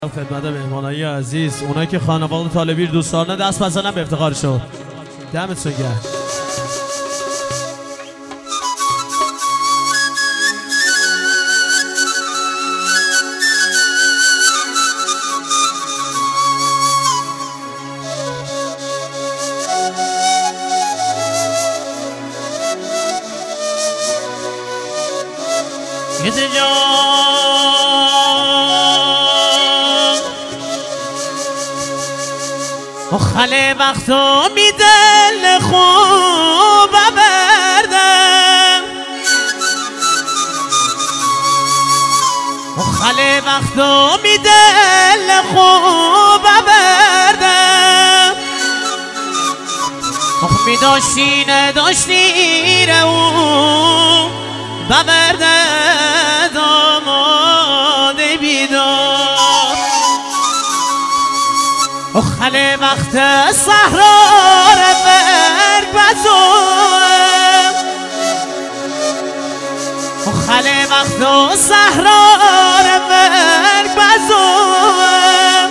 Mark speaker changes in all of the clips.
Speaker 1: خدمت مهمانای عزیز، اونایی که خانواده طالبی دوستانه دست بزنن به افتخارشون. دمتون گرم.
Speaker 2: خاله وقتا می دل خوب بردم، خاله وقتا می دل خوب بردم. می داشتی نداشتی رو ببرده داماده بیدار. خاله وقت صحرا مرگ بزوم، خاله وقت صحرا مرگ بزوم.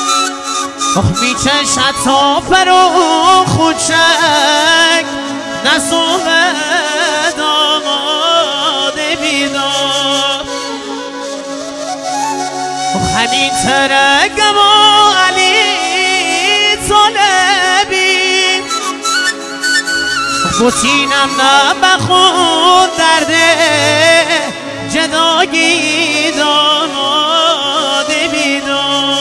Speaker 2: میچشد تا فرو خودشک نسوم داماد بیدار. همین ترگم و علی طالبی بوتینم نبخون درده جدایی داماد بیدار.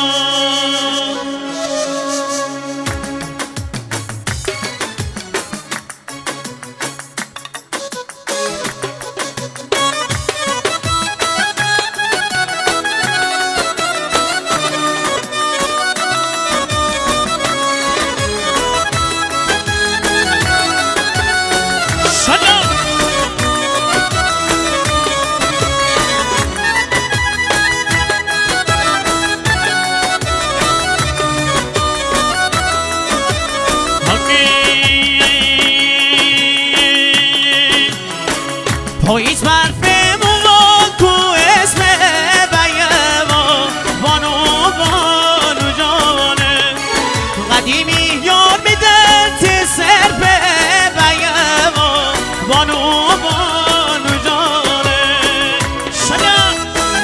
Speaker 2: پاییز برفمون تو اسم بیما بانو بانو جانه قدیمی یار میده تی سر به بیما بانو بانو جانه شدم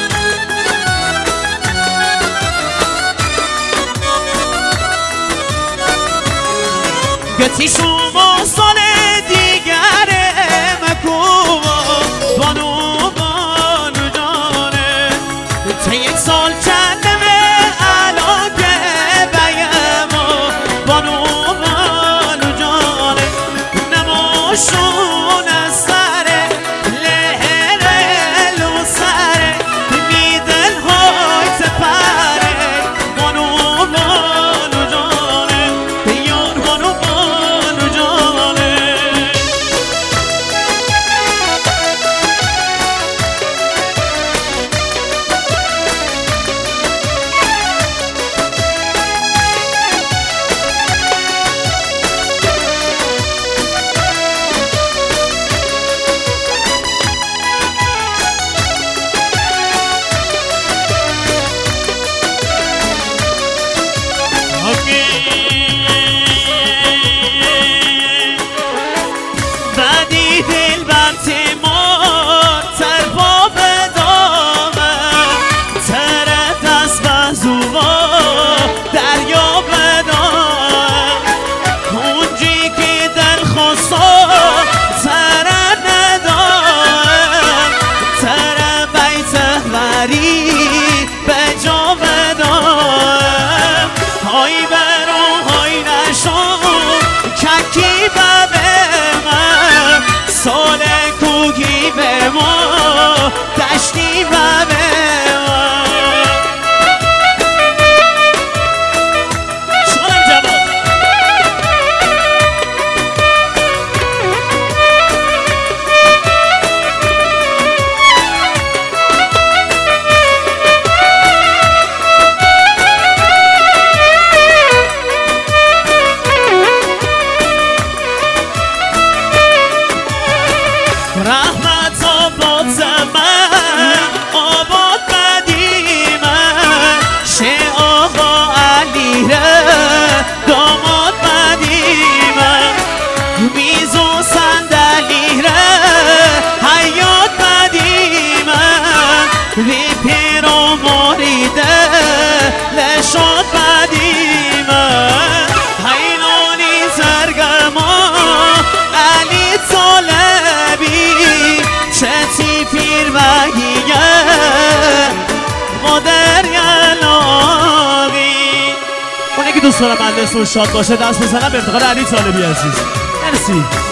Speaker 2: گتی شما سال دیگره مکو بانو بانو جانه تا یک سال چندمه الان که بیما بانو بانو جانه نماشون از سره لهره لو سره میدن های سپره بانو بانو جانه بیان بانو بانو جانه
Speaker 1: دوست دارم مجلسمون شاد باشه دست بزنم به افتخار علی طالبی عزیز. مرسی.